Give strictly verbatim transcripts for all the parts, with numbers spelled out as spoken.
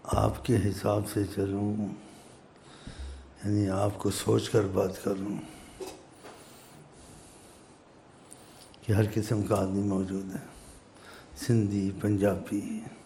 آپ کے حساب سے چلوں، یعنی آپ کو سوچ کر بات کروں کہ ہر قسم کا آدمی موجود ہے، سندھی، پنجابی،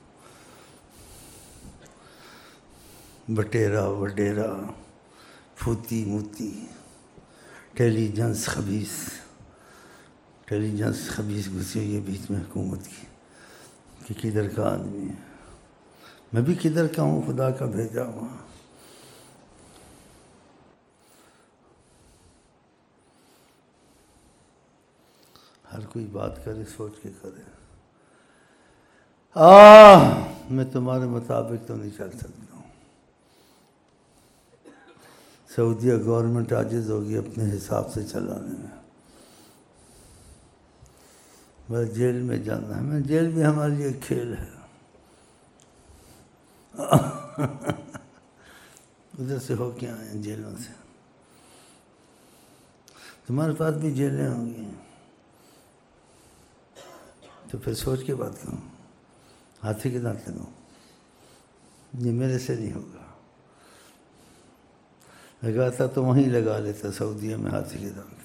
بٹیرا، وڈیرا، پھوتی موتی، ٹیلیجنس خبیث ٹیلیجنس خبیث گھسی ہوئی ہے بیچ میں حکومت کی کہ کدھر کا آدمی ہے۔ میں بھی کدھر کا ہوں، خدا کا بھیجا ہوا۔ ہر کوئی بات کرے سوچ کے کرے۔ آہ میں تمہارے مطابق تو نہیں چل سکتا ہوں۔ سعودیہ گورنمنٹ عاجز ہوگی اپنے حساب سے چلانے میں۔ بس جیل میں جانا ہے، میں جیل بھی ہمارے لیے کھیل ہے۔ ادھر سے ہو کے آئے ہیں جیلوں سے، تمہارے پاس بھی جیلیں ہوں گی تو پھر سوچ کے بات کروں، ہاتھی کے دانت لگاؤں، یہ میرے سے نہیں ہوگا۔ لگاتا تو وہیں لگا لیتا، سعودیہ میں ہاتھی کے دانت۔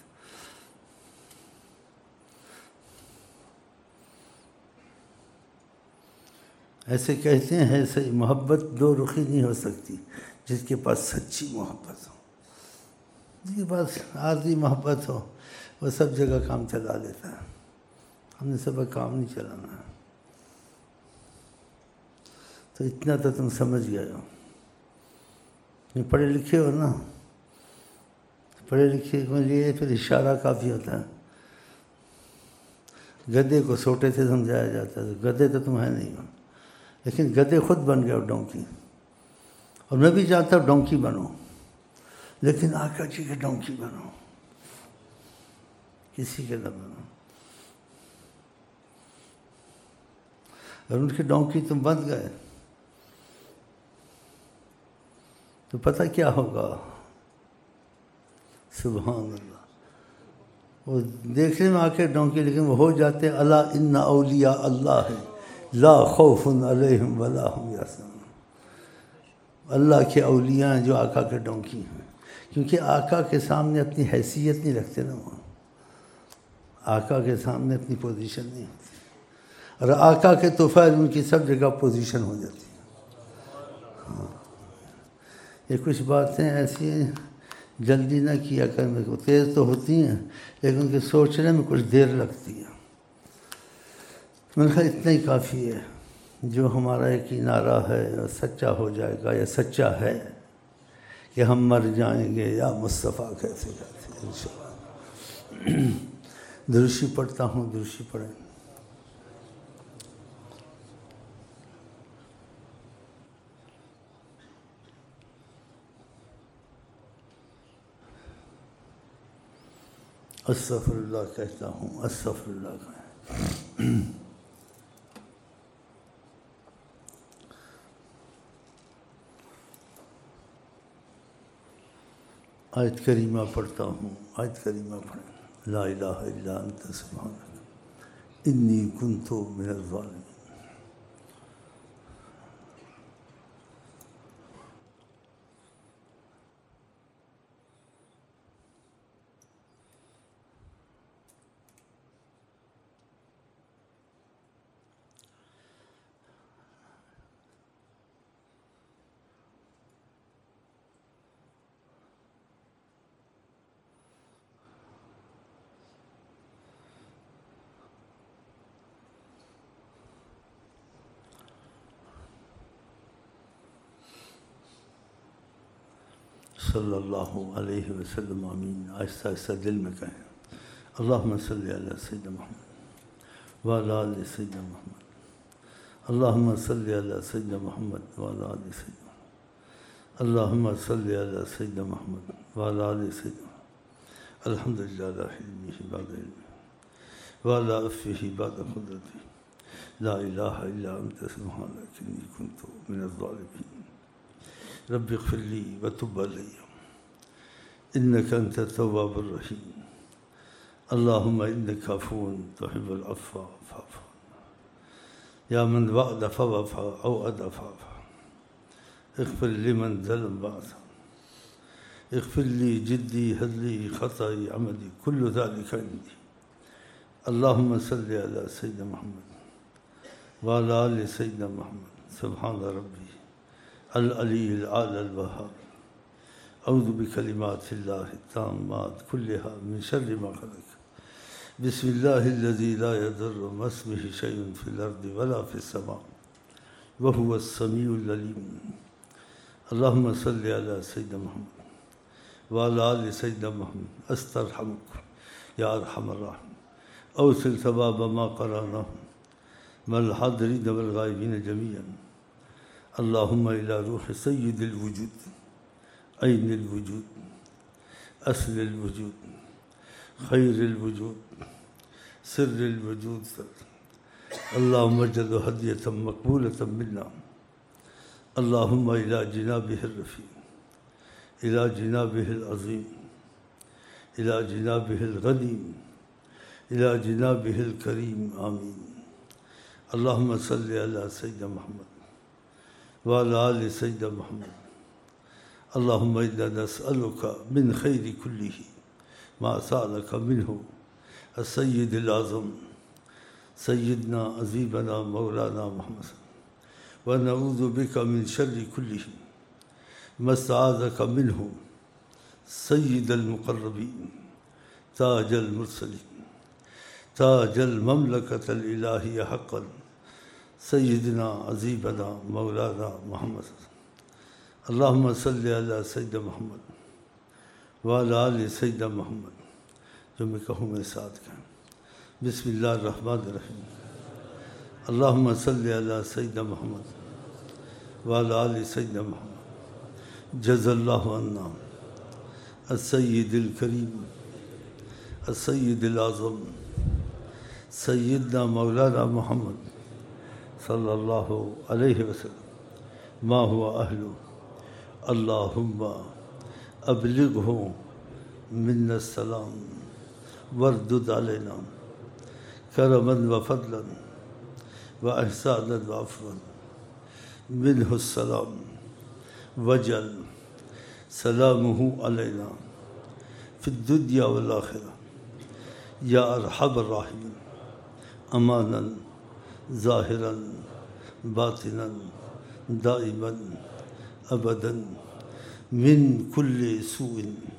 ایسے کہتے ہیں ہے صحیح، محبت دو رخی نہیں ہو سکتی، جس کے پاس سچی محبت ہو، جس کے پاس عارضی محبت ہو وہ سب جگہ کام چلا لیتا ہے۔ ہم نے سب کام نہیں چلانا ہے۔ تو اتنا تو تم سمجھ گئے ہو، یہ پڑھے لکھے ہو نا، پڑھے لکھے کے لیے پھر اشارہ کافی ہوتا ہے۔ گدھے کو سوٹے سے سمجھایا جاتا ہے، گدھے تو تم ہے نہیں ہو، لیکن گدھے خود بن گئے ڈونکی، اور میں بھی چاہتا ہوں ڈونکی بنو، لیکن آقا جی کے ڈونکی بنو، کسی کے نہ بنو۔ اور ان کے ڈونکی تم بن گئے تو پتہ کیا ہوگا؟ سبحان اللہ، وہ دیکھنے میں آ کے ڈونکی، لیکن وہ ہو جاتے الا ان اولیاء اللہ لا خوف علیہم ولا هم یحزنون۔ اللہ کے اولیاء ہیں جو آقا کے ڈونکی ہیں، کیونکہ آقا کے سامنے اپنی حیثیت نہیں رکھتے نا، وہ آقا کے سامنے اپنی پوزیشن نہیں ہوتی، اور آقا کے طفیل ان کی سب جگہ پوزیشن ہو جاتی ہے۔ ہاں، یہ کچھ باتیں ایسی ہیں جلدی نہ کیا کر، میرے کو تیز تو ہوتی ہیں لیکن ان کے سوچنے میں کچھ دیر لگتی ہے۔ میں نے کہا اتنا ہی کافی ہے، جو ہمارا ایک ہی نعرہ ہے اور سچا ہو جائے گا، یا سچا ہے کہ ہم مر جائیں گے یا مصطفیٰ کیسے کہتے ہیں انشاءاللہ۔ درشی پڑھتا ہوں، درشی پڑھیں۔ استغفر اللہ کہتا ہوں، استغفر اللہ کہیں۔ آیت کریمہ پڑھتا ہوں، آیت کریمہ پڑھیں۔ لا الہ الا انت سبحانک انی کنت من الظالمین۔ صلی اللہ علیہ وسلم، آمین۔ آہستہ آہستہ دل میں کہیں، اللہم صلی علی سیدنا محمد وعلی آل سیدنا محمد، اللہم صلی علی سیدنا محمد وعلی آل سیدنا محمد، اللہم صلی علی سیدنا محمد وعلی آل سیدنا محمد، الحمدللہ علی حلمہ بعد علمہ وعلی عفوہ بعد قدرتہ، لا الہ الا انت سبحانک انی کنت من الظالمین، رب اغفر لی وتب علی انک انت التواب الرحیم، اللہم انک عفو تحب العفو فاعف عنا، یا من وعد فوفى او ادى فاعف، اغفر لمن ظلم بعثا اغفر لي جدي هزلي خطأي عمدي كل ذلك عندي اللهم صل على سيدنا محمد وعلى آل سيدنا محمد سبحان ربي العلي الأعلى الوهاب أعوذ بكلمات الله التامات كلها من شر ما خلق بسم الله الذي لا يضر مع اسمه شيء في الأرض ولا في السماء وهو السميع العليم اللهم صل على سيدنا محمد وعلى آل سيدنا محمد استرحمك يا أرحم الراحمين أوصل ثواب ما قرأناه مع الحاضرين والغائبين جميعا اللهم إلى روح سيد الوجود عين الوجود أصل الوجود خير الوجود سر الوجود اللهم اجعله هدية مقبولة منا اللهم إلى جنابه الرفيع إلى جنابه العظيم إلى جنابه الغنيم إلى جنابه الكريم آمين اللهم صل على سيدنا محمد وعلى آل سيدنا محمد اللهم إنا نسألك من خير كله ما سألك منه السيد الأعظم سيدنا عزيزنا مولانا محمد ونعوذ بك من شر كله ما استعاذك منه سيد المقربين تاج المرسلين تاج المملكة الإلهية حقا سيدنا عزيزنا مولانا محمد اللهم صل على سيدنا محمد وعلى آل سيدنا محمد جو میں کہوں میں ساتھ کہیں بسم اللہ الرحمن الرحیم اللهم صل على سيدنا محمد وعلى آل سيدنا محمد جزا الله عنا السيد الكريم السيد الأعظم سيدنا مولانا محمد صلى الله عليه وسلم ما هو أهله اللهم أبلغه منا السلام واردد علينا كرما وفضلا وإحسانا وعفوا منه السلام وجل سلامه علينا في الدنيا والآخرة يا أرحم الراحمين أمانا ظاهرا باطنا دائما أبدا من كل سوء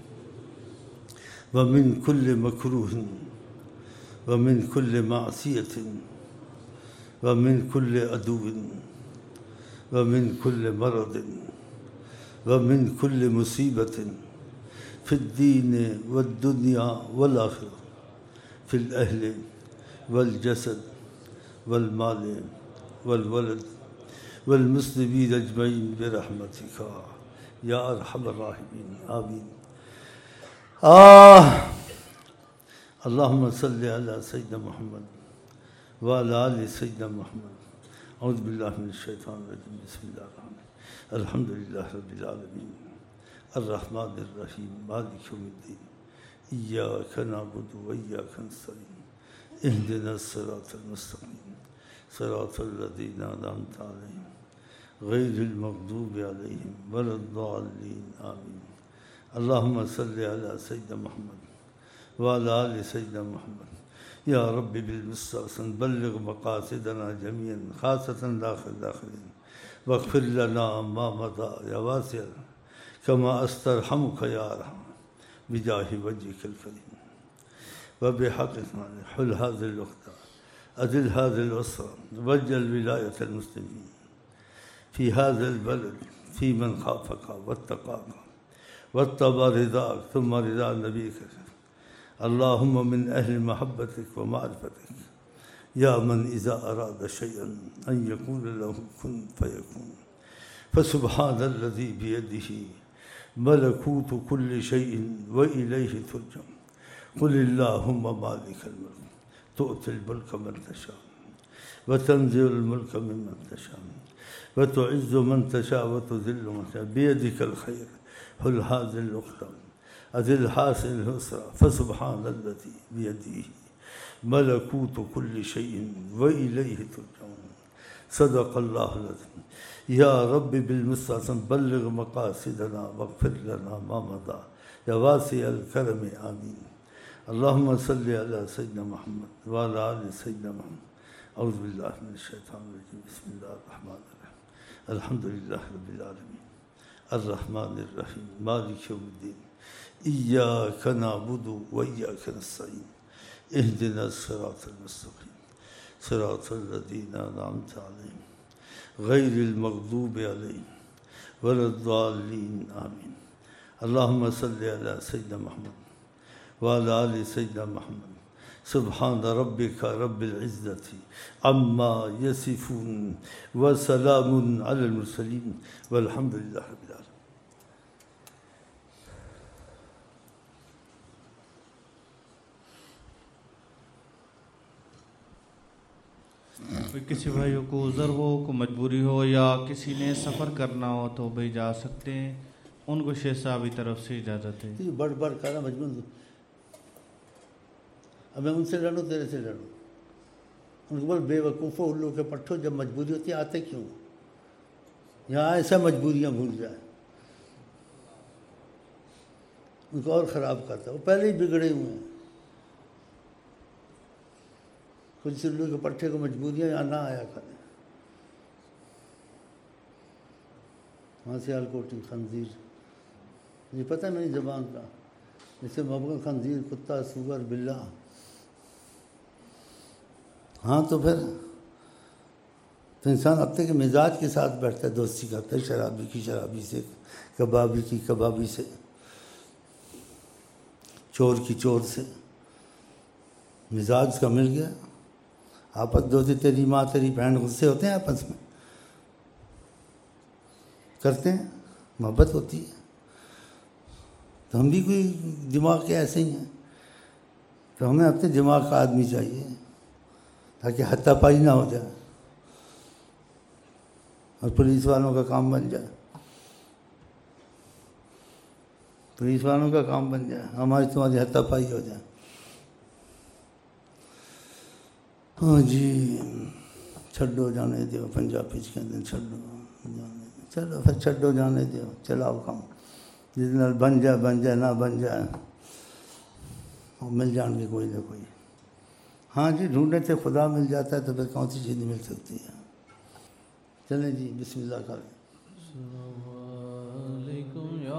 ومن كل مكروه ومن كل معصية ومن كل عدو ومن كل مرض ومن كل مصيبة في الدين والدنيا والآخرة في الأهل والجسد والمال والولد والمسلمين أجمعين برحمتك يا أرحم الراحمين آمين آه اللهم صل على سيدنا محمد وعلى آل سيدنا محمد أعوذ بالله من الشيطان الرجيم بسم الله الرحمن الرحيم الحمد لله رب العالمين الرحمن الرحيم مالك يوم الدين إياك نعبد وإياك نستعين اهدنا الصراط المستقيم صراط الذين أنعمت عليهم غير المغضوب عليهم ولا الضالين آمين اللهم صل على سيدنا محمد وعلى آل سيدنا محمد يا رب بالمستحسن بلغ مقاصدنا جميعا خاصة داخل داخلين واغفر لنا ما مضى يا واسع كما استرحمك يا أرحم بجاه وجهك الكريم وبحق حل هذه الأخطاء أذل هذه الأسرة وجل ولاية المسلمين في هذا البلد في من خافك واتقاك واتبع رضاك ثم رضا نبيك اللهم من أهل محبتك ومعرفتك يا من إذا أراد شيئا أن يقول له كن فيكون فسبحان الذي بيده ملكوت كل شيء وإليه ترجع قل اللهم مالك الملك تؤتي الملك من تشاء وتنزع الملك ممن تشاء وتعز من تشاء وتذل من تشاء بيدك الخير حل هذه الأقدام أذل حاسن الأسرى فسبحان الذي بيده ملكوت كل شيء وإليه ترجعون صدق اللہ العظیم. یا رب بالمستعصم بلغ مقاصدنا واغفر لنا ما مضى یا واسع الکرم آمین. اللہم صلی علی سیدنا محمد وعلی آل سیدنا محمد. اعوذ باللہ من الشیطان الرجیم. بسم اللہ الرحمن الرحیم. الحمد للہ رب العالمین الرحمن الرحیم مالک یوم الدین. ایاک نعبد و ایاک نستعین اہدنا الصراط المستقیم صراط الذین انعمت علیہم غیر المغضوب علیہم ولا الضالین آمین. اللہم صلی علی سیدنا محمد وعلی آل سیدنا محمد. سبحان ربک رب العزت عما یصفون وسلام علی المرسلین والحمد للہ رب العالمین. کسی بھائیوں کو عذر ہو، کو مجبوری ہو یا کسی نے سفر کرنا ہو تو بھائی جا سکتے ہیں، ان کو شیخ صاحب کی طرف سے اجازت ہے. بڑھ بڑھ کر مجبور. اب میں ان سے لڑوں تیرے سے لڑوں. ان کو بول بے وقوفوں الو کے پٹھوں، جب مجبوری ہوتی ہے آتے کیوں؟ یہاں ایسا مجبوریاں بھول جائیں. ان کو اور خراب کرتا ہے، وہ پہلے ہی بگڑے ہوئے ہیں. کچھ الو کے پٹھے کو مجبوریاں یہاں نہ آیا کریں. وہاں سے آلکوٹی خنزیر، مجھے پتہ ہے میری زبان کا، جیسے محبت خنزیر، کتا، سور، بلّا. ہاں تو پھر تو انسان اپنے کے مزاج کے ساتھ بیٹھتا ہے، دوستی کرتا ہے، شرابی کی شرابی سے، کبابی کی کبابی سے، چور کی چور سے. مزاج اس کا مل گیا. آپس دوستی، تیری ماں تیری بہن غصے ہوتے ہیں آپس میں، کرتے ہیں، محبت ہوتی ہے. تو ہم بھی کوئی دماغ کے ایسے ہی ہیں. تو ہمیں اپنے دماغ کا آدمی چاہیے تاکہ ہتھا پائی نہ ہو جائے اور پولیس والوں کا کام بن جائے. پولیس والوں کا کام بن جائے، ہماری تمہاری ہتھا پائی ہو جائے. ہاں جی، چھڈو جانے دیو، پنجابی کہتے ہیں چھڈو جانے. چلو پھر چھڈو جانے دیو، چلاؤ کام. جس نال بن جائے بن جائے، نہ بن جائے مل جان گے کوئی نہ کوئی. ہاں جی، ڈھونڈنے سے خدا مل جاتا ہے تو پھر کون سی چیز مل سکتی ہے. چلیں جی، بسم اللہ کریں. السلام علیکم یا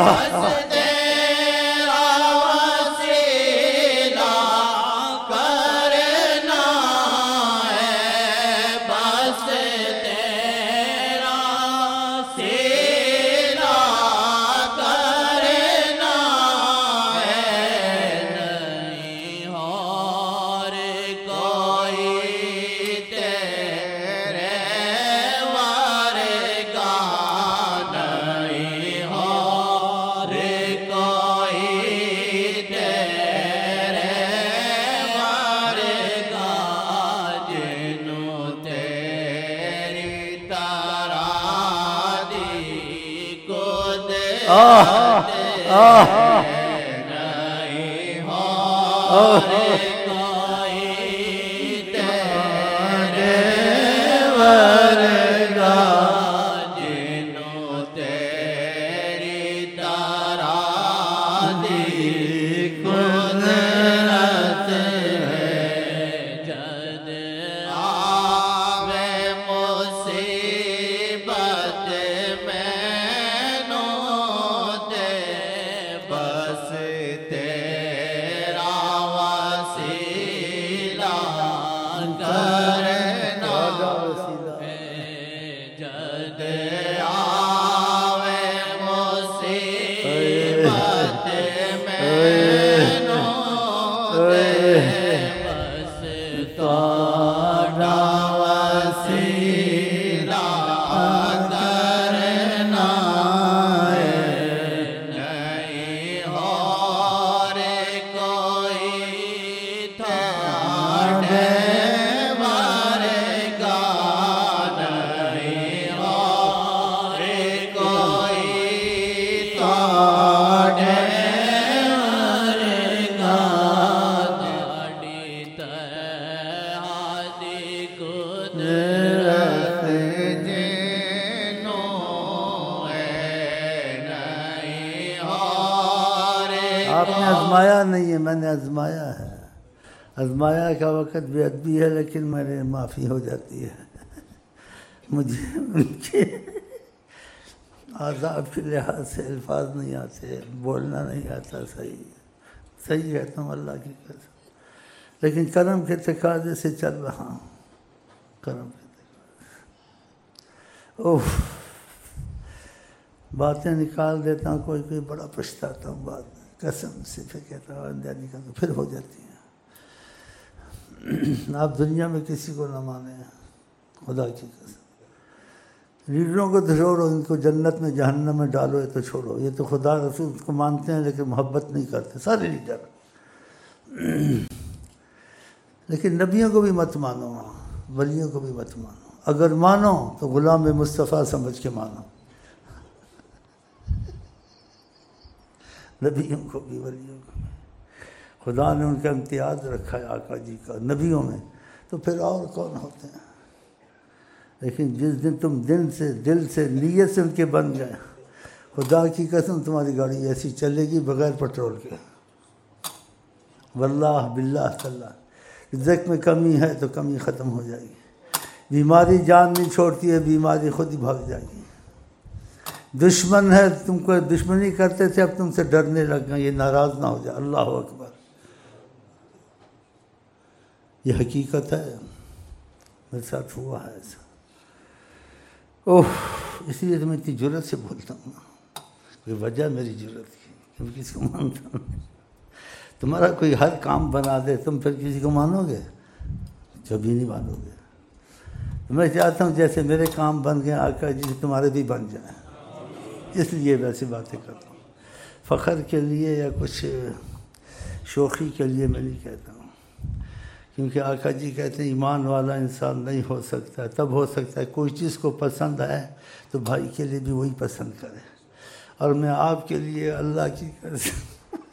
آپ نے آزمایا نہیں ہے، میں نے آزمایا ہے. آزمایا کا وقت بے ادبی ہے لیکن میرے معافی ہو جاتی ہے. مجھے ان کے آداب کے لحاظ سے الفاظ نہیں آتے، بولنا نہیں آتا. صحیح صحیح کہتا ہوں اللہ کی قسم، لیکن کرم کے تقاضے سے چل رہا ہوں. کرم کے تقاضے اوہ باتیں نکال دیتا ہوں، کوئی کوئی بڑا پچھتاتا ہوں بعد میں، قسم سے پھر کہتا ہوں اندر نکال پھر ہو جاتی ہیں. آپ دنیا میں کسی کو نہ مانیں، خدا کی قسم. لیڈروں کو تو چھوڑو، ان کو جنت میں جہنم میں ڈالو، یہ تو چھوڑو. یہ تو خدا رسول کو مانتے ہیں لیکن محبت نہیں کرتے سارے لیڈر. لیکن نبیوں کو بھی مت مانو، ولیوں کو بھی مت مانو. اگر مانو تو غلام مصطفیٰ سمجھ کے مانو. نبیوں کو بھی ولیوں کو بھی خدا نے ان کا امتیاز رکھا ہے آقا جی کا نبیوں میں، تو پھر اور کون ہوتے ہیں. لیکن جس دن تم دل سے دل سے نیت سے ان کے بن گئے، خدا کی قسم تمہاری گاڑی ایسی چلے گی بغیر پٹرول کے. واللہ باللہ تعالیٰ رزق میں کمی ہے تو کمی ختم ہو جائے گی. بیماری جان نہیں چھوڑتی ہے، بیماری خود ہی بھاگ جائے گی. دشمن ہے، تم کو دشمنی کرتے تھے اب تم سے ڈرنے لگ گئے، یہ ناراض نہ ہو جائے. اللہ اکبر، یہ حقیقت ہے، میرے ساتھ ہوا ہے ایسا. اوہ اس لیے تو میں اتنی جرت سے بولتا ہوں. کوئی وجہ میری جرت کی کہ میں کسی کو مانتا ہوں. تمہارا کوئی ہر کام بنا دے تم پھر کسی کو مانو گے؟ کبھی نہیں مانو گے. میں چاہتا ہوں جیسے میرے کام بن گئے آقا جی تمہارے بھی بن جائیں، اس لیے ویسے باتیں کرتا ہوں. فخر کے لیے یا کچھ شوخی کے لیے میں نہیں کہتا ہوں، کیونکہ آقا جی کہتے ہیں ایمان والا انسان نہیں ہو سکتا. تب ہو سکتا ہے کوئی چیز کو پسند ہے تو بھائی کے لیے بھی وہی پسند کرے. اور میں آپ کے لیے اللہ کی قسم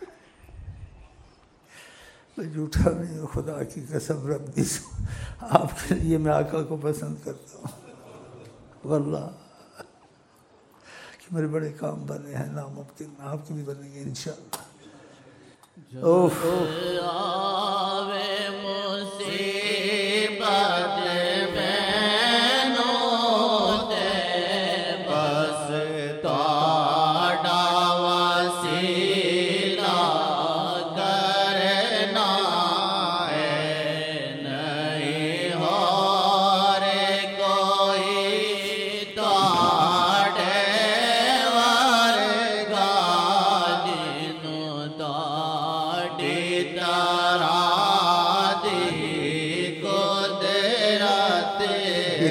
میں جھوٹا نہیں ہوں، خدا کی قسم رب دی سو آپ کے لیے میں آقا کو پسند کرتا ہوں. واللہ کہ میرے بڑے کام بنے ہیں ناممکن، آپ کے بھی بنیں گے انشاءاللہ. اوف بس تو ڈاوا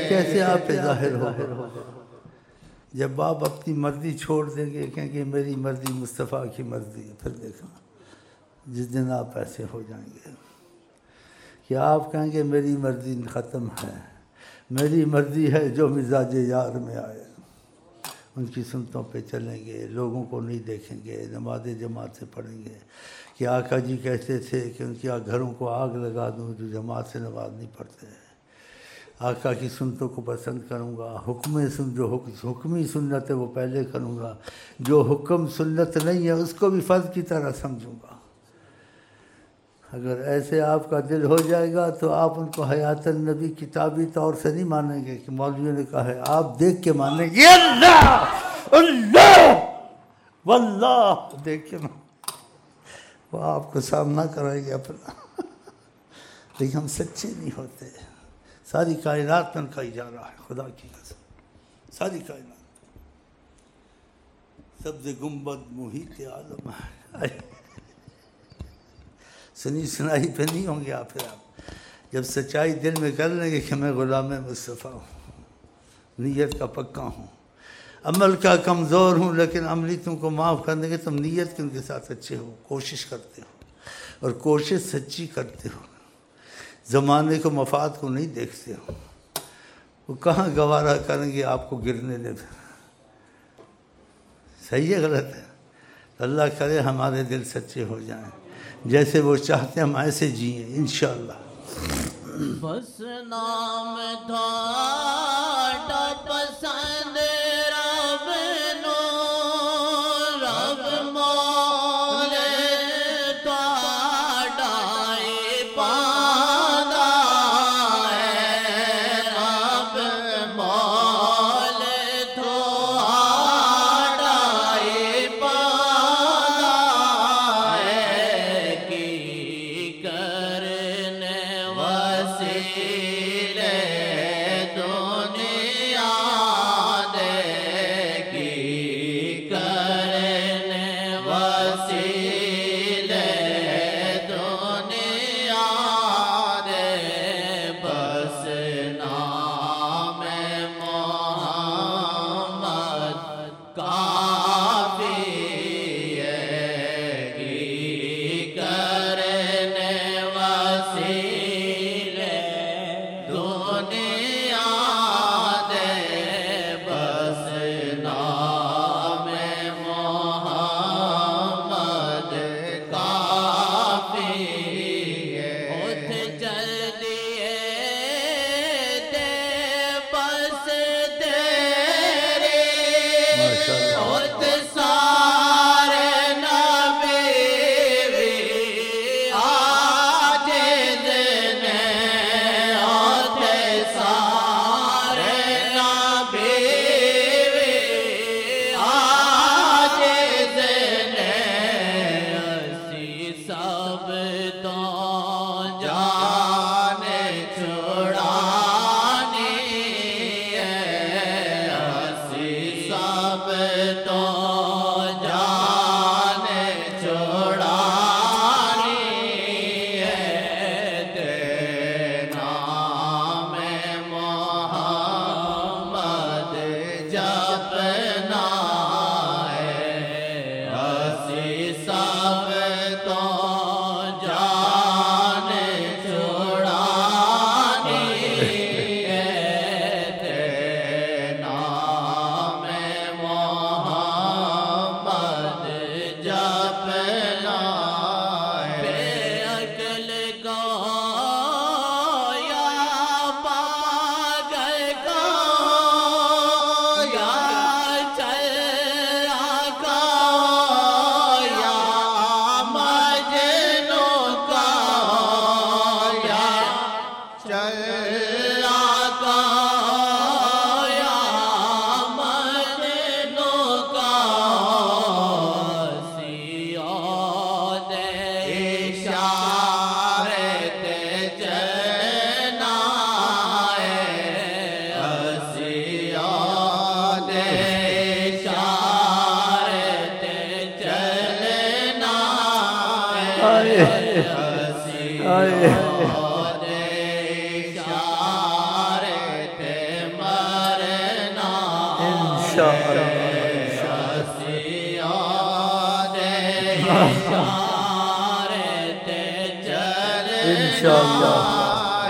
کیسے آپ پہ ظاہر ہو؟ جب آپ اپنی مرضی چھوڑ دیں گے، کہیں گے میری مرضی مصطفیٰ کی مرضی ہے، پھر دیکھنا جس دن آپ ایسے ہو جائیں گے کہ آپ کہیں گے میری مرضی ختم ہے، میری مرضی ہے جو مزاج یار میں آئے، ان کی سنتوں پہ چلیں گے، لوگوں کو نہیں دیکھیں گے، نماز جماعت سے پڑھیں گے کہ آقا جی کہتے تھے کہ ان کے گھروں کو آگ لگا دوں جو جماعت سے نماز نہیں پڑھتے ہیں، آقا کی سنتوں کو پسند کروں گا، حکم سن جو حکمی سنت ہے وہ پہلے کروں گا، جو حکم سنت نہیں ہے اس کو بھی فرض کی طرح سمجھوں گا۔ اگر ایسے آپ کا دل ہو جائے گا تو آپ ان کو حیات النبی کتابی طور سے نہیں مانیں گے کہ مولویوں نے کہا ہے، آپ دیکھ کے مانیں گے، اللہ اللہ واللہ دیکھ کے مانیں، وہ آپ کو سامنا کرائیں گے اپنا، لیکن ہم سچے نہیں ہوتے۔ ساری کائنات میں ان کا اجارہ ہے، خدا کی قسم، ساری کائنات، سبز گنبد محیط عالم ہے، سنی سنائی پہ نہیں ہوں گے آپ، پھر آپ جب سچائی دل میں کر لیں گے کہ میں غلام مصطفیٰ ہوں، نیت کا پکا ہوں، عمل کا کمزور ہوں، لیکن عملی تم کو معاف کر دیں گے، تم نیت کے ان کے ساتھ اچھے ہو، کوشش کرتے ہو، اور کوشش سچی کرتے ہو، زمانے کو مفاد کو نہیں دیکھتے ہو، وہ کہاں گوارا کریں گے آپ کو گرنے دے۔ صحیح ہے غلط ہے؟ اللہ کرے ہمارے دل سچے ہو جائیں، جیسے وہ چاہتے ہیں ہم ایسے جئیں انشاءاللہ۔ بس نام تھاڑا پسند رب نو، رب مولے تھاڑا پاندا ہے، رب مولے تھاڑا پاندا ہے، کی کرنے وسیلے دنیا دے، کی کرنے وسیلے دنیا دے، بس نام محمد کافی ہے، کی کرنے وسیلے دنیا دے، بس نام محمد کافی ہے۔ اٹھ جلدیے دے بس تیری، اٹھ سارے نبی بھی عاجز نے، اٹھ سارے نبی بھی عاجز نے، اسی سب تو جان چھڑانی ہے، اسی سب تو جان چھڑانی ہے، تیرے نام محمد جپنا ہے، اسی سب تو جان چھڑانی ہے، تیرے نام محمد جپنا ہے۔ بے عقل کو یا پاگل کو یا چلا کو یا مجنون کو یا چلا کو یا مجنون کو، سیاد اشارت چلنا ہے، سیاد اشارت چلنا آئے ہے، آئے سیاد اشارت انشاءاللہ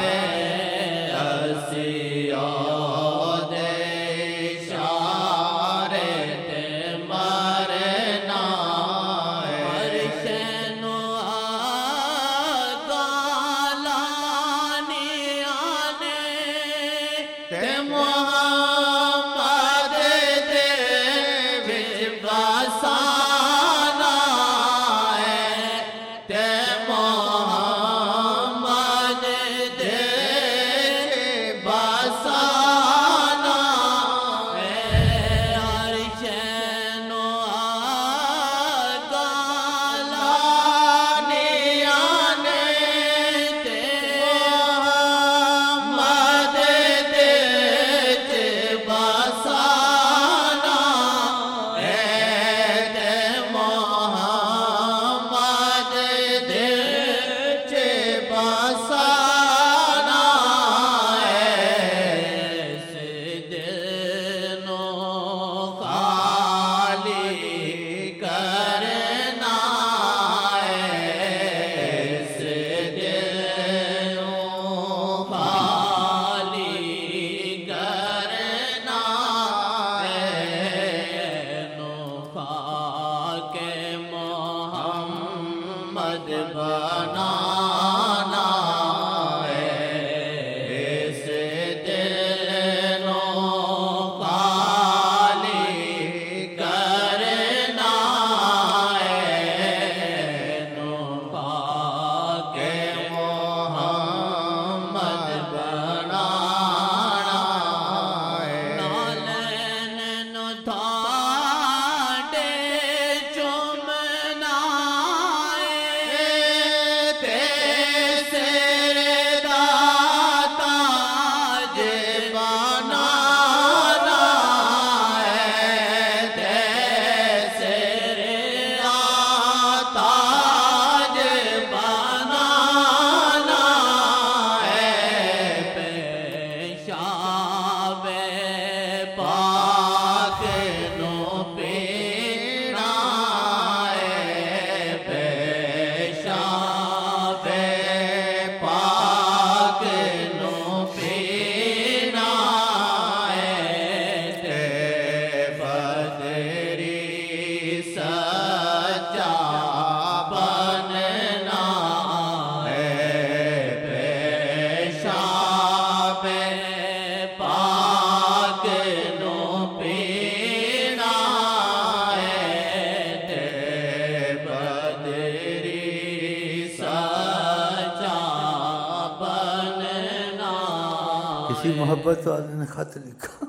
محبت والے نے خط لکھا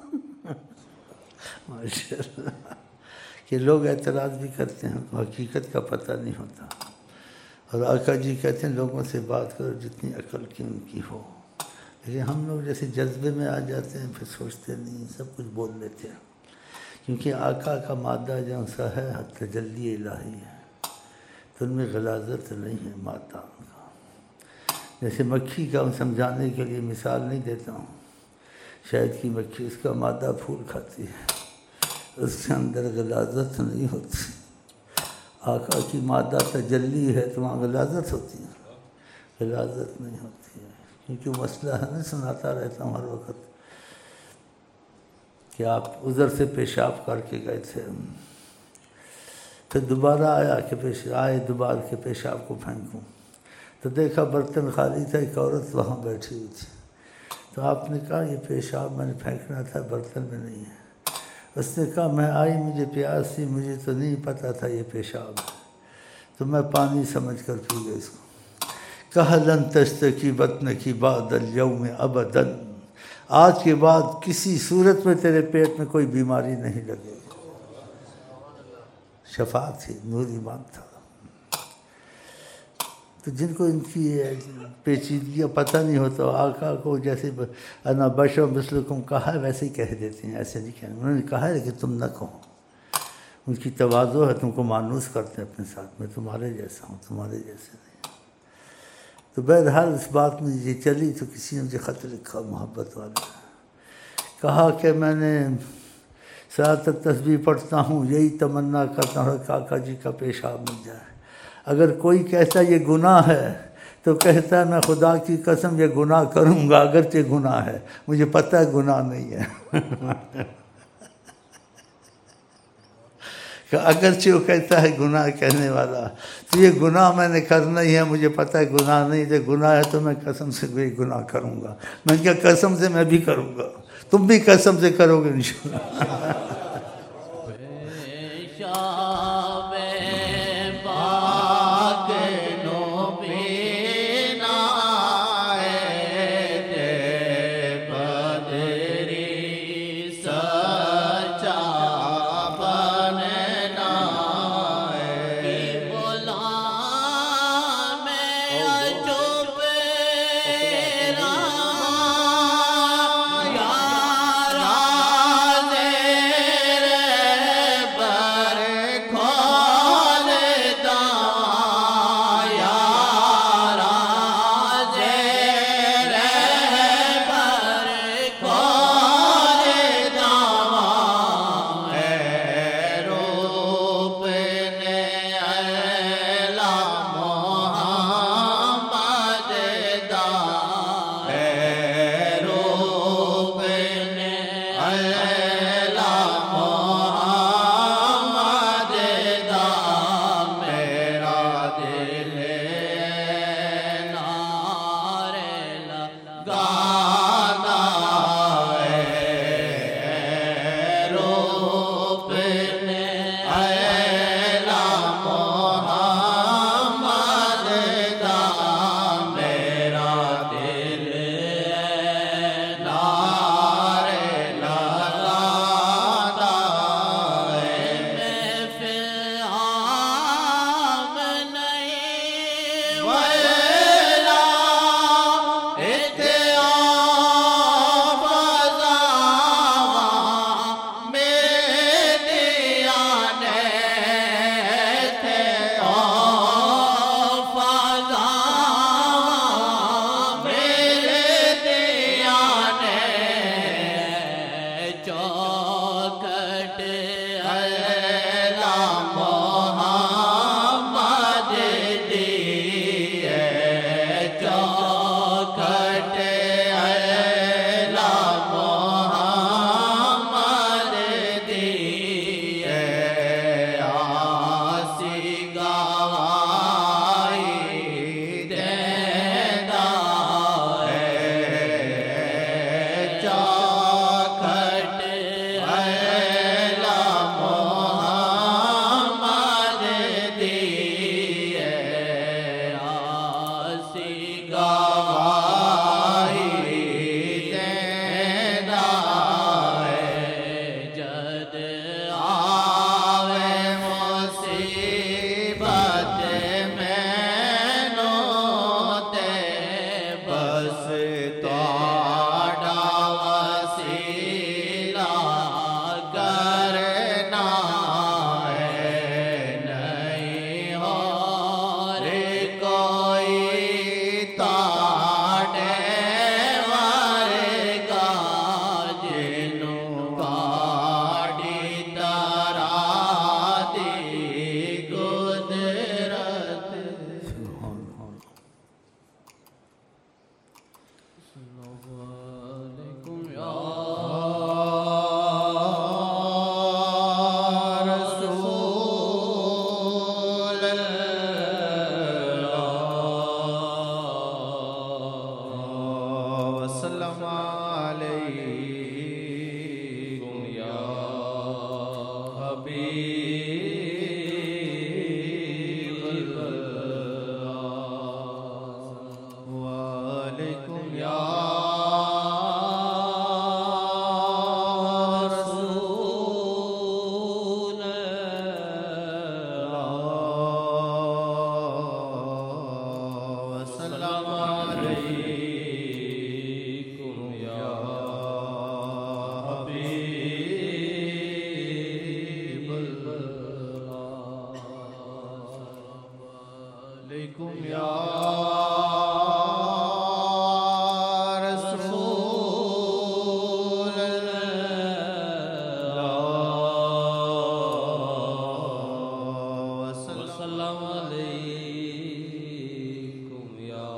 ماشاء اللہ کہ لوگ اعتراض بھی کرتے ہیں تو حقیقت کا پتہ نہیں ہوتا، اور آقا جی کہتے ہیں لوگوں سے بات کرو جتنی عقل کی ان کی ہو، لیکن ہم لوگ جیسے جذبے میں آ جاتے ہیں پھر سوچتے نہیں، سب کچھ بول لیتے ہیں، کیونکہ آقا کا مادہ جو سا ہے تجلی الہی ہے، تو ان میں غلاظت نہیں ہے مادہ کا۔ جیسے مکھی کا سمجھانے کے لیے مثال نہیں دیتا ہوں، شہد کی مکھی اس کا مادہ پھول کھاتی ہے، اس کے اندر غلاظت نہیں ہوتی۔ آقا کی مادہ تجلی ہے تو وہاں غلاظت ہوتی ہے، غلاظت نہیں ہوتی ہے، کیونکہ وہ مسئلہ ہے نا، سناتا رہتا ہوں ہر وقت کہ آپ ادھر سے پیشاب کر کے گئے تھے، پھر دوبارہ آیا کہ پیش آئے دوبارہ کے پیشاب کو پھینکوں، تو دیکھا برتن خالی تھا، ایک عورت وہاں بیٹھی ہوئی تھی، تو آپ نے کہا یہ پیشاب میں نے پھینکنا تھا، برتن میں نہیں ہے۔ اس نے کہا میں آئی، مجھے پیاس تھی، مجھے تو نہیں پتہ تھا یہ پیشاب ہے، تو میں پانی سمجھ کر پی گئی اس کو۔ کہا لن تشتکی بطن کی بعد اليوم ابدا، آج کے بعد کسی صورت میں تیرے پیٹ میں کوئی بیماری نہیں لگے گی۔ شفا تھی، نور ایمان تھا۔ تو جن کو ان کی پیچیدگیاں پتہ نہیں ہوتا، آقا کو جیسے انا بشر مثلکم کہا ہے ویسے ہی کہہ دیتے ہیں، ایسے نہیں کہنا، انہوں نے کہا ہے لیکن تم نہ کہو، ان کی تواضع ہے، تم کو مانوس کرتے ہیں اپنے ساتھ، میں تمہارے جیسا ہوں، تمہارے جیسے نہیں۔ تو بہرحال اس بات میں یہ چلی، تو کسی نے مجھے خط لکھا محبت والا، کہا کہ میں نے ساعت تسبیح پڑھتا ہوں، یہی تمنا کرتا ہوں کہ آقا جی کا پیشاب مل جائے، اگر کوئی کہتا یہ گناہ ہے تو کہتا ہے میں خدا کی قسم یہ گناہ کروں گا، اگرچہ گناہ ہے، مجھے پتہ ہے گناہ نہیں ہے کہ اگرچہ وہ کہتا ہے گناہ کہنے والا، تو یہ گناہ میں نے کرنا ہی ہے، مجھے پتہ ہے گناہ نہیں، تو گناہ ہے تو میں قسم سے کوئی گناہ کروں گا۔ میں نے کہا قسم سے میں بھی کروں گا، تم بھی قسم سے کرو گے انشاءاللہ۔ السلام علیکم یا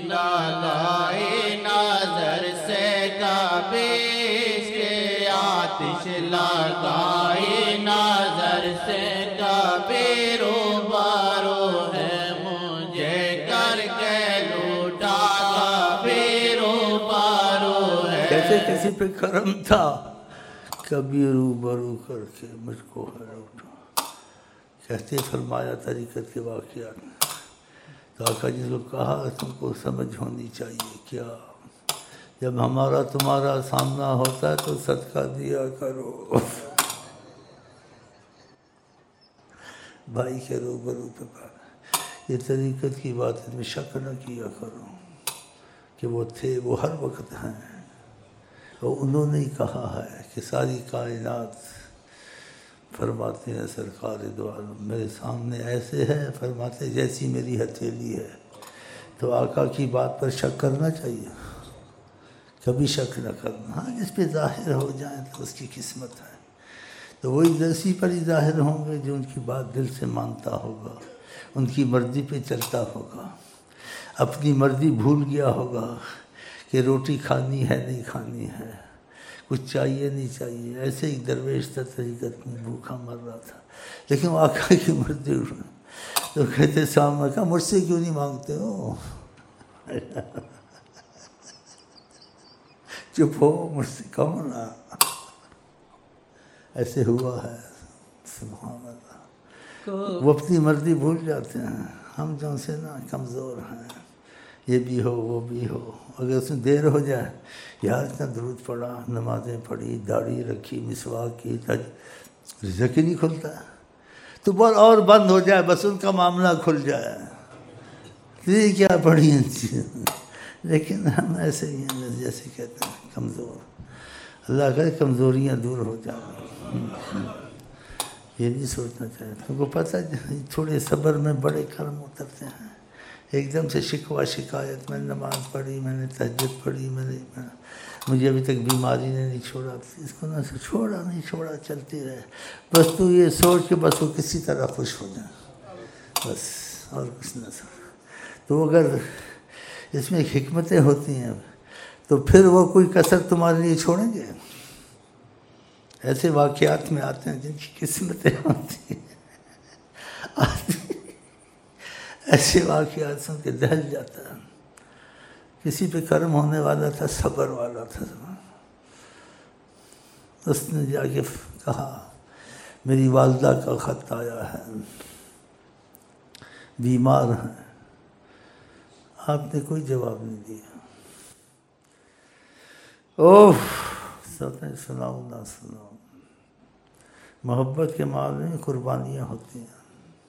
نہ لائی نظر سے کبھی کے آتش لگائی نظر سے کبھی روبارو ہے مجھے کر کے لوٹا کبھی روبارو ہے کیسے کسی پہ کرم تھا کبھی روبرو کر کے مجھ کو ہے لوٹا کہتے فرمایا طریقت کے واقعات میں تو آقا جی کو کہا تم کو سمجھ ہونی چاہیے کیا جب ہمارا تمہارا سامنا ہوتا ہے تو صدقہ دیا کرو بھائی کے روبرو پہ یہ طریقت کی بات ہے میں شک نہ کیا کرو کہ وہ تھے وہ ہر وقت ہیں اور انہوں نے ہی کہا ہے کہ ساری کائنات فرماتے ہیں سرکار دو عالم میرے سامنے ایسے ہے فرماتے جیسی میری ہتھیلی ہے تو آقا کی بات پر شک کرنا چاہیے کبھی شک نہ کرنا ہاں جس پہ ظاہر ہو جائیں تو اس کی قسمت ہے تو وہی اسی پر ہی ظاہر ہوں گے جو ان کی بات دل سے مانتا ہوگا ان کی مرضی پہ چلتا ہوگا اپنی مرضی بھول گیا ہوگا کہ روٹی کھانی ہے نہیں کھانی ہے کچھ چاہیے نہیں چاہیے ایسے ہی درویش تھا طریقت میں بھوکا مر رہا تھا لیکن وہ آقا کی مرضی تو کہتے سامنے کہا مجھ سے کیوں نہیں مانگتے ہو چپ ہو مجھ سے کہو نا ایسے ہوا ہے سبحان اللہ وہ اپنی مرضی بھول جاتے ہیں ہم جو سے نا کمزور ہیں یہ بھی ہو وہ بھی ہو اگر اس میں دیر ہو جائے یار اتنا درود پڑھا نمازیں پڑھی داڑھی رکھی مسواک کی رزق ہی نہیں کھلتا تو بول اور بند ہو جائے بس ان کا معاملہ کھل جائے یہ کیا پڑھی لیکن ہم ایسے ہی ہیں جیسے کہتے ہیں کمزور اللہ کرے کمزوریاں دور ہو جائیں یہ نہیں سوچنا چاہیے تم کو پتہ تھوڑے صبر میں بڑے کرم اترتے ہیں ایک دم سے شکوہ شکایت میں نے نماز پڑھی میں نے تہجد پڑھی میں نے مجھے ابھی تک بیماری نے نہیں چھوڑا اس کو نہ چھوڑا نہیں چھوڑا چلتی رہے بس تو یہ سوچ کے بس وہ کسی طرح خوش ہو جائیں بس اور کچھ نہ سوچ تو اگر اس میں حکمتیں ہوتی ہیں تو پھر وہ کوئی کسر تمہارے لیے چھوڑیں گے ایسے واقعات میں آتے ہیں جن کی قسمتیں ہوتی ہیں ایسے واقعات سن کے دہل جاتا ہے کسی پہ کرم ہونے والا تھا صبر والا تھا اس نے جا کے کہا میری والدہ کا خط آیا ہے بیمار ہیں آپ نے کوئی جواب نہیں دیا اوہ سب سناؤ نہ سناؤ محبت کے معاملے میں قربانیاں ہوتی ہیں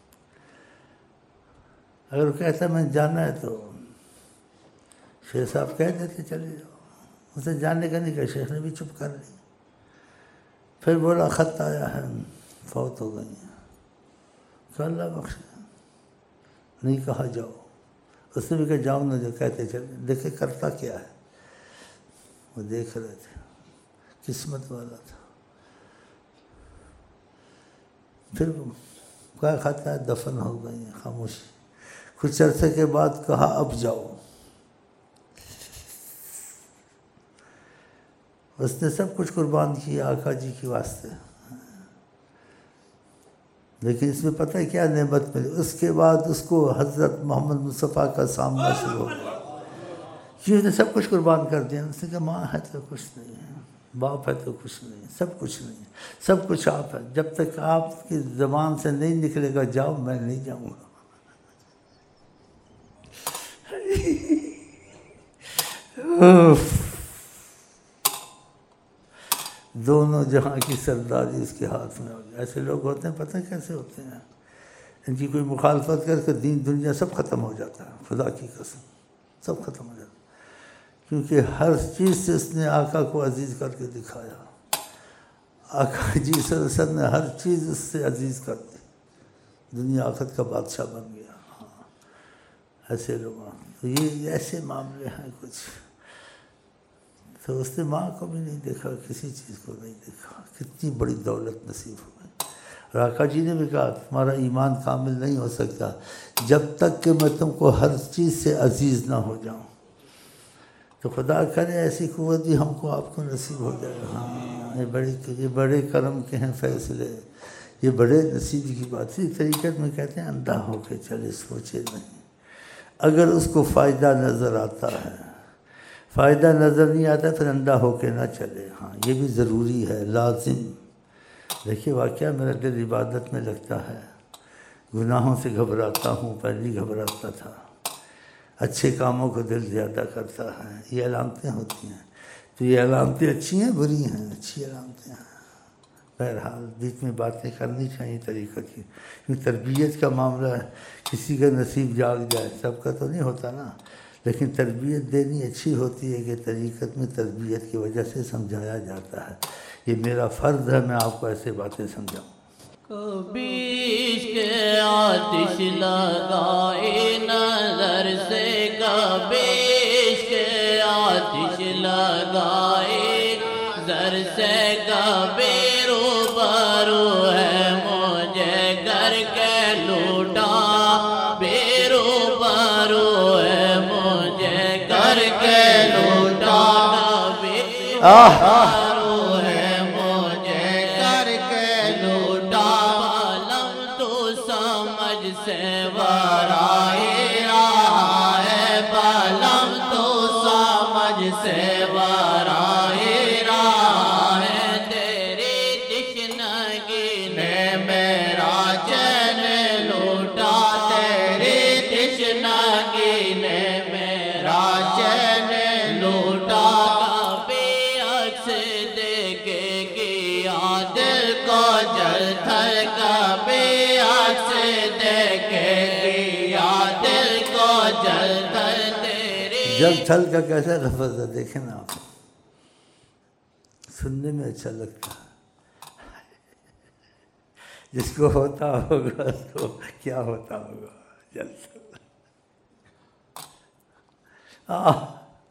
اگر وہ کہتا میں جانا ہے تو شیخ صاحب کہہ دیتے چلے جاؤ اسے جاننے کا نہیں کہا شیخ نے بھی چپ کر لی پھر بولا خط آیا ہے فوت ہو گئی ہیں کہ اللہ بخش نہیں کہا جاؤ اس نے بھی کہا جاؤ نہ جو کہتے چلے دیکھے کرتا کیا ہے وہ دیکھ رہے تھے قسمت والا تھا پھر کیا خط ہے دفن ہو گئی ہیں خاموشی کچھ عرصے کے بعد کہا اب جاؤ اس نے سب کچھ قربان کیا آقا جی کے واسطے لیکن اس میں پتہ ہے کیا نعمت ملی اس کے بعد اس کو حضرت محمد مصطفیٰ کا سامنا شروع ہو گیا کیوں اس نے سب کچھ قربان کر دیا اس نے کہا ماں ہے تو کچھ نہیں ہے باپ ہے تو کچھ نہیں سب کچھ نہیں سب کچھ آپ ہے جب تک آپ کی زبان سے نہیں نکلے گا جاؤ میں نہیں جاؤں گا دونوں جہاں کی سرداری اس کے ہاتھ میں ہو گئی ایسے لوگ ہوتے ہیں پتہ کیسے ہوتے ہیں ان کی کوئی مخالفت کر کے دین دنیا سب ختم ہو جاتا ہے خدا کی قسم سب ختم ہو جاتا ہے کیونکہ ہر چیز سے اس نے آقا کو عزیز کر کے دکھایا آقا جی صلی اللہ علیہ وسلم نے ہر چیز اس سے عزیز کر دی دنیا آخرت کا بادشاہ بن گیا ہاں ایسے لوگ تو یہ ایسے معاملے ہیں کچھ تو اس نے ماں کو بھی نہیں دیکھا کسی چیز کو نہیں دیکھا کتنی بڑی دولت نصیب ہو گئی اور آقا جی نے بھی کہا تمہارا ایمان کامل نہیں ہو سکتا جب تک کہ میں تم کو ہر چیز سے عزیز نہ ہو جاؤں تو خدا کرے ایسی قوت بھی ہم کو آپ کو نصیب ہو جائے. ہاں یہ بڑے یہ بڑے کرم کے ہیں فیصلے، یہ بڑے نصیب کی بات. اسی طریقت میں کہتے ہیں اندھا ہو کے چلے سوچے نہیں، اگر اس کو فائدہ نظر آتا ہے، فائدہ نظر نہیں آتا پھر اندھا ہو کے نہ چلے. ہاں یہ بھی ضروری ہے، لازم. دیکھیے واقعہ میرا دل عبادت میں لگتا ہے، گناہوں سے گھبراتا ہوں، پہلے گھبراتا تھا، اچھے کاموں کو دل زیادہ کرتا ہے. یہ علامتیں ہوتی ہیں. تو یہ علامتیں اچھی ہیں بری ہیں؟ اچھی علامتیں ہیں. بہرحال بیچ میں باتیں کرنی چاہیے طریقہ کی، کیونکہ تربیت کا معاملہ ہے. کسی کا نصیب جاگ جائے، سب کا تو نہیں ہوتا نا، لیکن تربیت دینی اچھی ہوتی ہے کہ طریقت میں تربیت کی وجہ سے سمجھایا جاتا ہے. یہ میرا فرض ہے، میں آپ کو ایسے باتیں سمجھاؤں. کبھی عشق آتش لگائے نظر سے، کبھی عشق آتش لگائے نظر سے، کبھی روبرو ہے مجھے کر کے لوٹا، بے روبرو ہے مجھے کر کے لوٹا، کبھی روبرو ہے مجھے کر کے لوٹا. عالم تو سمجھ سے ورائے رہا ہے، عالم تو سمجھ سے ورائے رہا ہے. تیری تشنگی نے میرا چین لوٹا، تیری تشنگی نے میرا چین لوٹا. کبھی عکس دیکھے کیا دل کو جل تھل، کبھی عکس دیکھے کیا دل کو جل تھل. تیری جل تھل کا کیسا لفظ ہے دیکھیں نا آپ، سننے میں اچھا لگتا ہے. جس کو ہوتا ہوگا تو کیا ہوتا ہوگا جل تھل. آہ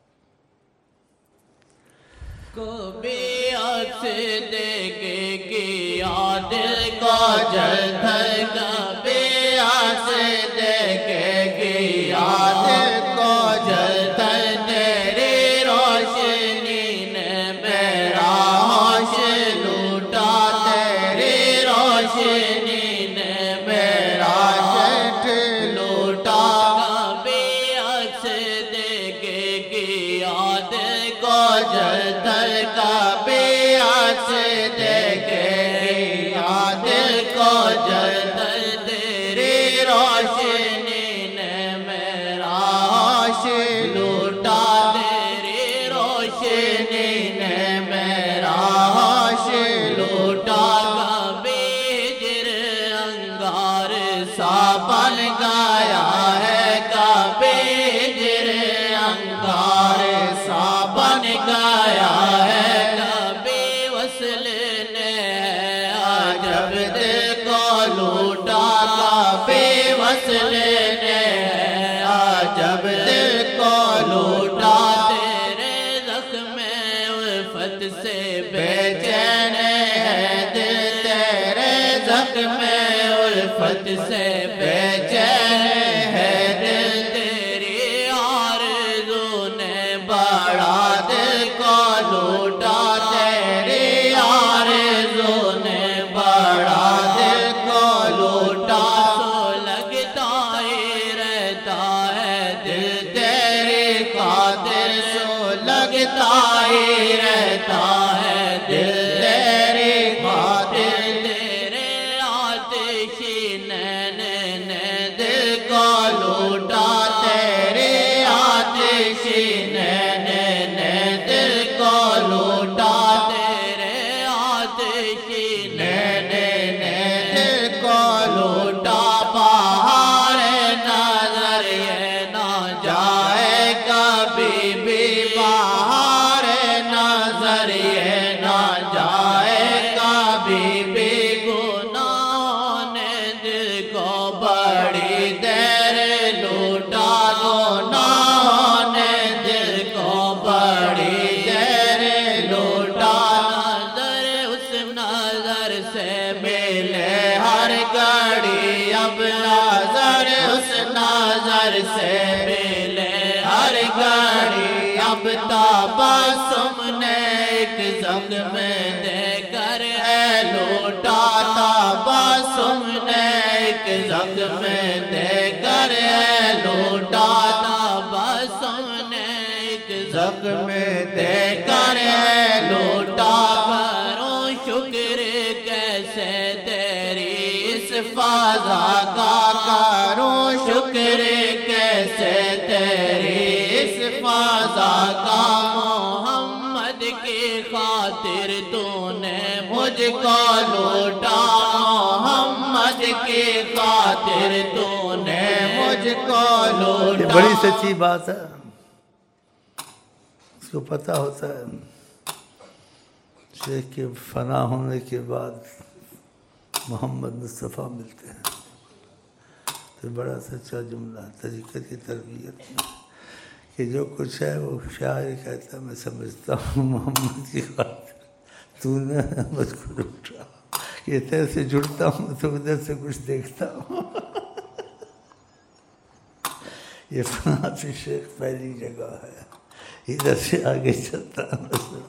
کبھی عکس دیکھے کیا دل کو جل تھل، کبھی عکس دیکھے کیا دل کو جل تھل. تیری روشنی نے میرا ہوش لوٹا، تیری روشنی نے میرا جٹ لوٹا. کبھی عکس دیکھے کیا دل کو جل تھل، کبھی عکس دیکھے کیا دل کو جل تھل. تیری روشنی نے میرا ہوش لوٹا، تیری روشنی نے میرا ہوش لوٹا. کبھی ہجر انگار سا بن گیا ہے، کبھی ہجر انگار سا بن گیا ہے. کبھی وصل نے عجب دل کو لوٹا، کبھی وصل نے عجب دل کو لوٹا. تیرے زخم الفت سے بے چین ہے دل، تیرے زخم الفت سے بے چین ہے دل. تیری آرزو نے بڑا دل کو لوٹا، تیری آرزو نے بڑا دل کو لوٹا. سو لگتا ہی رہتا ہے دل تیری خاطر، سو لگتا ہی رہتا ہے دل تیری خاطر. تیرے آتشی نین نے دل کو لوٹا، تیرے آتشی نین نے دل کو لوٹا. تیرے آتشی نین نے دل کو لوٹا. بہار نظر یہ نہ جائے کبھی بھی، بہار نظر یہ نہ جائے کبھی بھی. گناہوں نے دل کو بڑی دیر لوٹا، گناہوں نے دل کو بڑی دیر لوٹا. نظر اس نظر سے ملے ہر گھڑی، اب نظر اس نظر سے ملے ہر گھڑی، اب اب تبسم نے ایک زخم دے کر ہے لوٹا تبسم نے ایک زخم دے کر ہے لوٹا تبسم نے ایک زخم دے کر ہے لوٹا کرو شکر کیسے تیری اس فضا کا کرو شکر کیسے تیری اس فضا کا محمد کی خاطر تو نے مجھ کو لوٹا محمد کی خاطر تو نے مجھ کو لوٹا یہ بڑی سچی بات ہے، اس کو پتہ ہوتا ہے شیخ کے فنا ہونے کے بعد محمد مصطفیٰ ملتے ہیں، تو بڑا سچا جملہ طریقت کی تربیت میں کہ جو کچھ ہے وہ شاعر کہتا ہے میں سمجھتا ہوں محمد کی خاطر تو نے مجھ کو لوٹا، یہ تیرے سے جڑتا ہوں تو ادھر سے کچھ دیکھتا ہوں یہ فنا پہ شیخ پہلی جگہ ہے، ادھر سے آگے چلتا ہے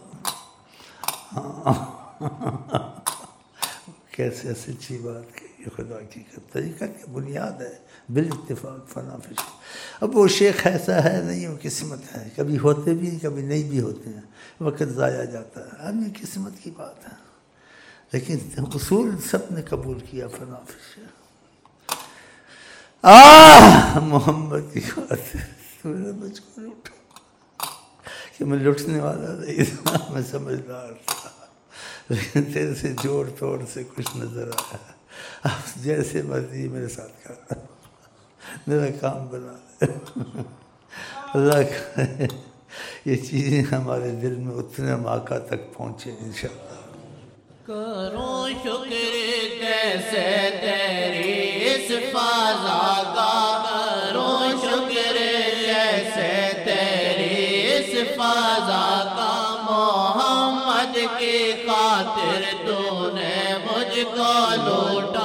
کیسے سچی بات کہی خدا کی طریقت کی بنیاد ہے بالاتفاق فنا فی شیخ۔ اب وہ شیخ ایسا ہے نہیں، وہ قسمت ہے، کبھی ہوتے بھی کبھی نہیں بھی ہوتے ہیں، وقت ضائع جاتا ہے، اب یہ قسمت کی بات ہے، لیکن اصول سب نے قبول کیا فنا فی شیخ۔ آہ محمد کی خاطر تو نے مجھ کو لوٹا، کہ میں لٹنے والا نہیں تھا، میں سمجھدار تھا، لیکن تیرے سے جوڑ توڑ سے کچھ نظر آیا، اب جیسے مرضی میرے ساتھ کر میرا کام بنا دے۔ اللہ کا یہ چیزیں ہمارے دل میں اتنے آقا تک پہنچے انشاءاللہ۔ کروں شکر کیسے تیری اس فضا کا کروں شکر کیسے تیری اس فضا کا محمد کی خاطر تو نے مجھ کو لوٹا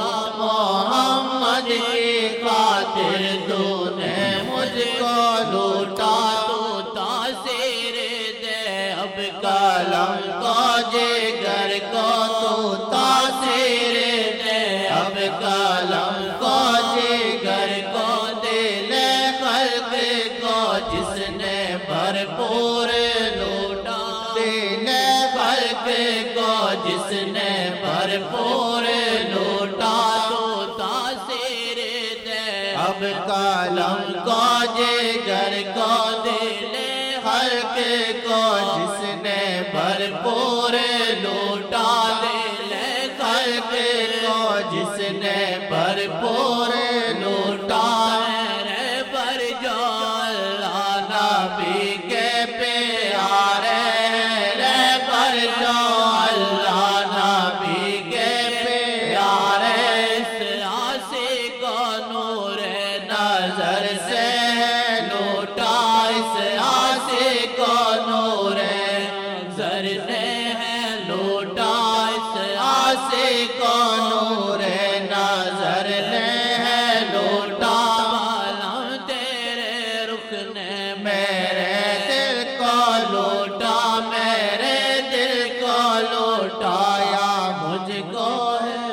محمد کی خاطر تو نے مجھ کو لوٹا تو تاثیر دے اب کلم کو جگر کو تو تاثیر دے اب کلم کو جگر کو دل خلق کو جس نے بھرپور لوٹا دل خلق کو جس نے بھرپور لوٹا تو تاثیر دے اب کلم کو جگر کو دل خلق کو جس نے بھرپور لوٹا دل خلق کو جس نے بھرپور لوٹا میرے پر جو اللہ نبی کے پیارے رے پر جو اللہ نبی کے پیارے اس آسی کو نور نظر سے لوٹا اس آسی کو نور نظر نے ہے لوٹا اس آسی کو نور نظر نے ہے لوٹا بالم تیرے رخ نے میرے دل کو لوٹا میرے دل کو لوٹایا مجھ کو ہے۔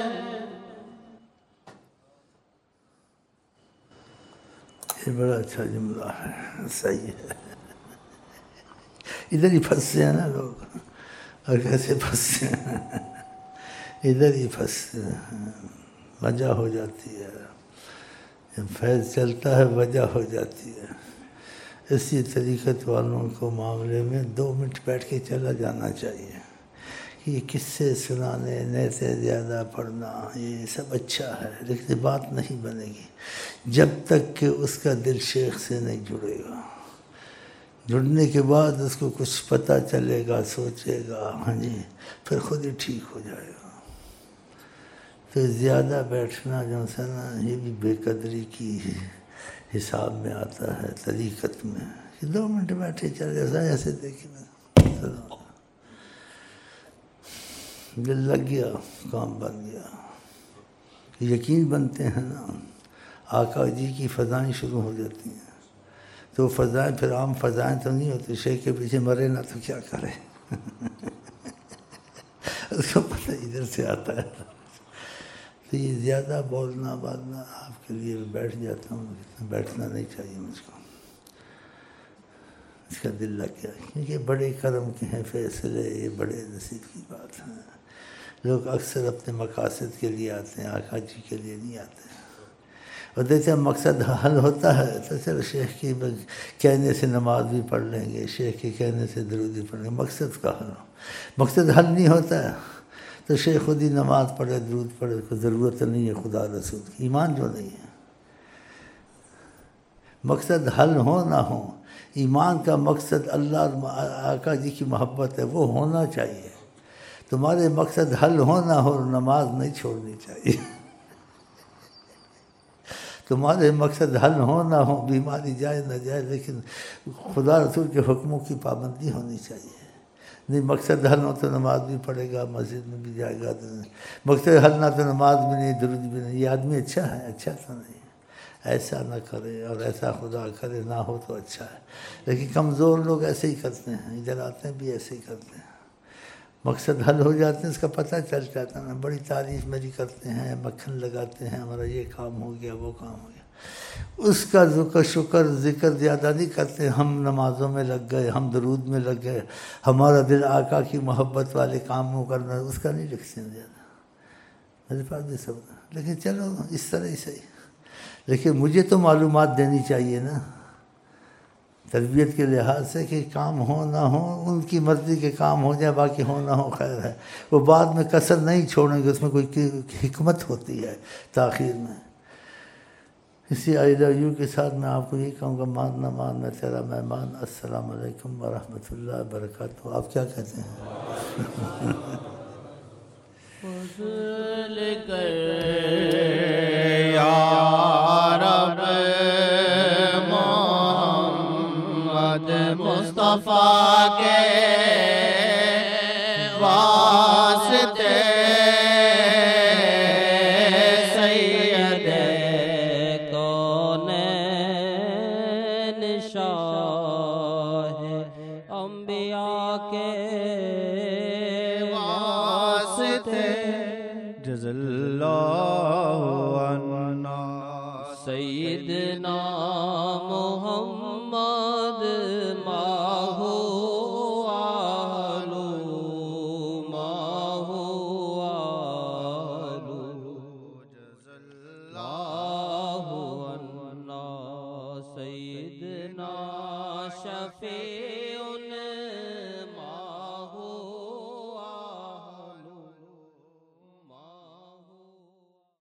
یہ بڑا اچھا جملہ ہے، صحیح ہے، ادھر ہی پھنسے ہیں نا لوگ، اور کیسے پھنسے ہیں ادھر ہی پھنسے ہیں، وجہ ہو جاتی ہے، جب فیض چلتا ہے وجہ ہو جاتی ہے۔ اسی طریقت والوں کو معاملے میں دو منٹ بیٹھ کے چلا جانا چاہیے، کہ یہ قصے سنانے نیتے زیادہ پڑھنا یہ سب اچھا ہے، لیکن بات نہیں بنے گی جب تک کہ اس کا دل شیخ سے نہیں جڑے گا۔ جڑنے کے بعد اس کو کچھ پتہ چلے گا، سوچے گا، ہاں جی، پھر خود ہی ٹھیک ہو جائے گا۔ تو زیادہ بیٹھنا جو ہے نا یہ بھی بے قدری کی حساب میں آتا ہے طریقت میں، کہ دو منٹ بیٹھے چل جیسا ایسے دیکھیں دل لگ گیا، کام بن گیا، یقین بنتے ہیں نا، آقا جی کی فضائیں شروع ہو جاتی ہیں، تو فضائیں پھر عام فضائیں تو نہیں ہوتی، شیخ کے پیچھے مرے نہ تو کیا کرے اس کو پتہ ادھر سے آتا ہے. تو یہ زیادہ بولنا بالنا آپ کے لیے بیٹھ جاتا ہوں، بیٹھنا نہیں چاہیے مجھ کو، اس کا دل لگ گیا، کیونکہ بڑے کرم کے ہیں فیصلے، یہ بڑے نصیب کی بات ہے. لوگ اکثر اپنے مقاصد کے لیے آتے ہیں، آقا جی کے لیے نہیں آتے. اور دیکھتے مقصد حل ہوتا ہے تو چلو شیخ کی کہنے سے نماز بھی پڑھ لیں گے، شیخ کے کہنے سے درود بھی پڑھ لیں گے. مقصد کا حل ہو، مقصد حل نہیں ہوتا ہے تو شیخ خود ہی نماز پڑھے درود پڑھے، کو ضرورت نہیں ہے خدا رسول کی. ایمان جو نہیں ہے، مقصد حل ہو نہ ہو، ایمان کا مقصد اللہ اور آقا جی کی محبت ہے، وہ ہونا چاہیے. تمہارے مقصد حل ہو نہ ہو، نماز نہیں چھوڑنی چاہیے. تمہارے مقصد حل ہو نہ ہو، بیماری جائے نہ جائے، لیکن خدا رسول کے حکموں کی پابندی ہونی چاہیے. نہیں مقصد حل ہو تو نماز بھی پڑھے گا، مسجد میں بھی جائے گا، مقصد حل نہ تو نماز بھی نہیں، درود بھی نہیں. یہ آدمی اچھا ہے؟ اچھا تو نہیں. ایسا نہ کرے، اور ایسا خدا کرے نہ ہو تو اچھا ہے. لیکن کمزور لوگ ایسے ہی کرتے ہیں، ادھر آتے ہیں بھی ایسے ہی کرتے ہیں. مقصد حل ہو جاتے ہیں، اس کا پتہ چل جاتا ہے نا. بڑی تعریف میری کرتے ہیں، مکھن لگاتے ہیں، ہمارا یہ کام ہو گیا وہ کام ہو گیا. اس کا ذکر شکر ذکر زیادہ نہیں کرتے. ہم نمازوں میں لگ گئے، ہم درود میں لگ گئے، ہمارا دل آقا کی محبت والے کاموں کرنا، اس کا نہیں لکھتے ہیں زیادہ. میرے پاس بھی سب، لیکن چلو اس طرح ہی صحیح. لیکن مجھے تو معلومات دینی چاہیے نا تربیت کے لحاظ سے، کہ کام ہو نہ ہو ان کی مرضی کے کام ہو جائے، باقی ہو نہ ہو خیر ہے. وہ بعد میں کسر نہیں چھوڑیں گے، اس میں کوئی حکمت ہوتی ہے تاخیر میں. اسی آئی لو یو کے ساتھ میں آپ کو یہ کہوں گا، ماننا ماننا تیرا مہمان. السلام علیکم ورحمۃ اللہ وبرکاتہ. آپ کیا کہتے ہیں؟ فضل کر یا رب محمد مصطفیٰ کے واسطے، سید کونین شاہ انبیاء کے جزا اللہ عنا سیدنا محمد ماہو آلو ماہو آلو جزا اللہ عنا سیدنا شفیع